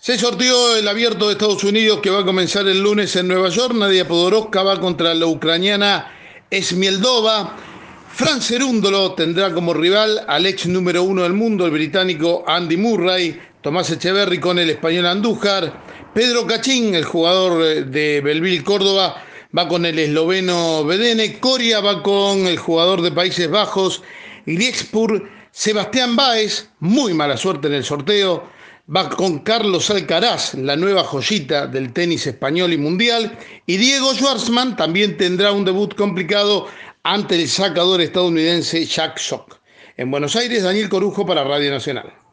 Se sortió el Abierto de Estados Unidos que va a comenzar el lunes en Nueva York. Nadia Podoroska va contra la ucraniana Esmieldova. Fran Cerúndolo tendrá como rival al ex número uno del mundo, el británico Andy Murray. Tomás Echeverry con el español Andújar. Pedro Cachín, el jugador de Belleville, Córdoba, va con el esloveno Bedene. Coria va con el jugador de Países Bajos, Griegspur. Sebastián Báez, muy mala suerte en el sorteo, va con Carlos Alcaraz, la nueva joyita del tenis español y mundial. Y Diego Schwartzman también tendrá un debut complicado ante el sacador estadounidense Jack Sock. En Buenos Aires, Daniel Corujo para Radio Nacional.